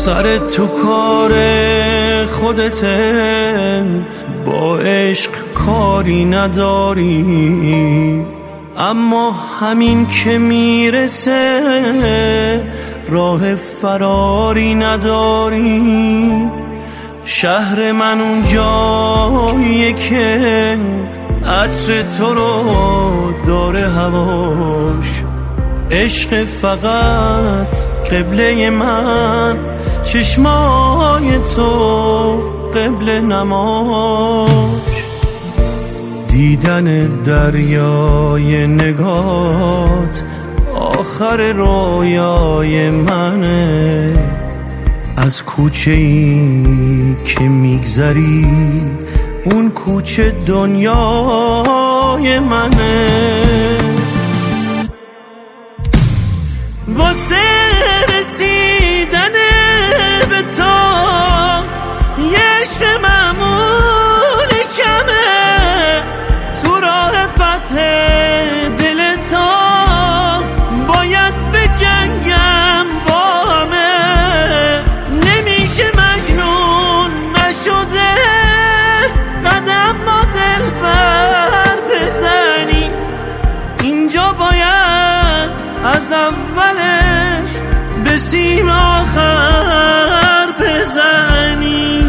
سر تو کار خودته، با عشق کاری نداری، اما همین که میرسه راه فراری نداری. شهر من اون جاییه که عطر تو رو داره هواش، عشق فقط قبله من، چشمای تو قبله نماش. دیدن دریای نگات آخر رویای منه، از کوچه ای که میگذری اون کوچه دنیای منه. واسه رسیدن به تو یه عشق معمول کمه، تو راه فتح دل تو باید به جنگم با همه. نمیشه مجنون نشده قدم با دل بر بزنی، اینجا باید از اولش به سیم آخر بزنی.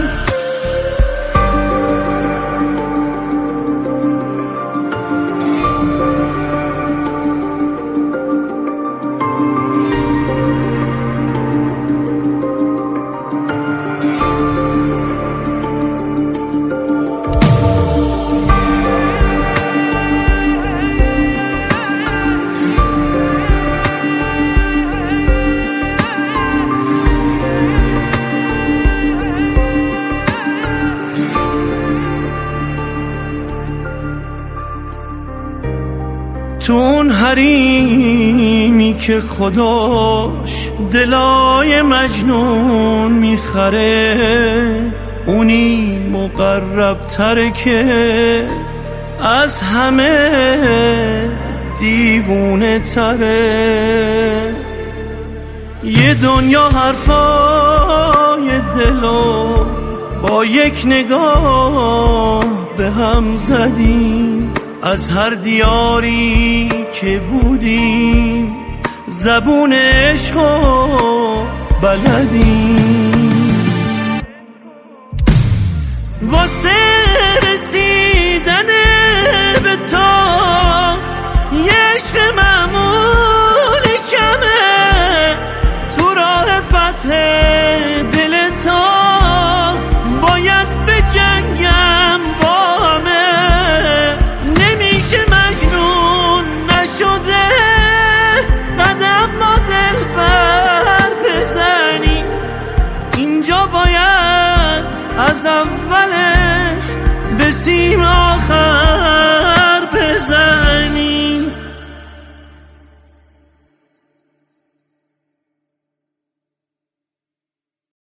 تو اون حریمی که خداش دلای مجنون میخره، اونی مقرب تره که از همه دیوونه تره. یه دنیا حرفای دلو با یک نگاه به هم زدیم، از هر دیاری که بودیم زبون عشقو بلدیم. واسه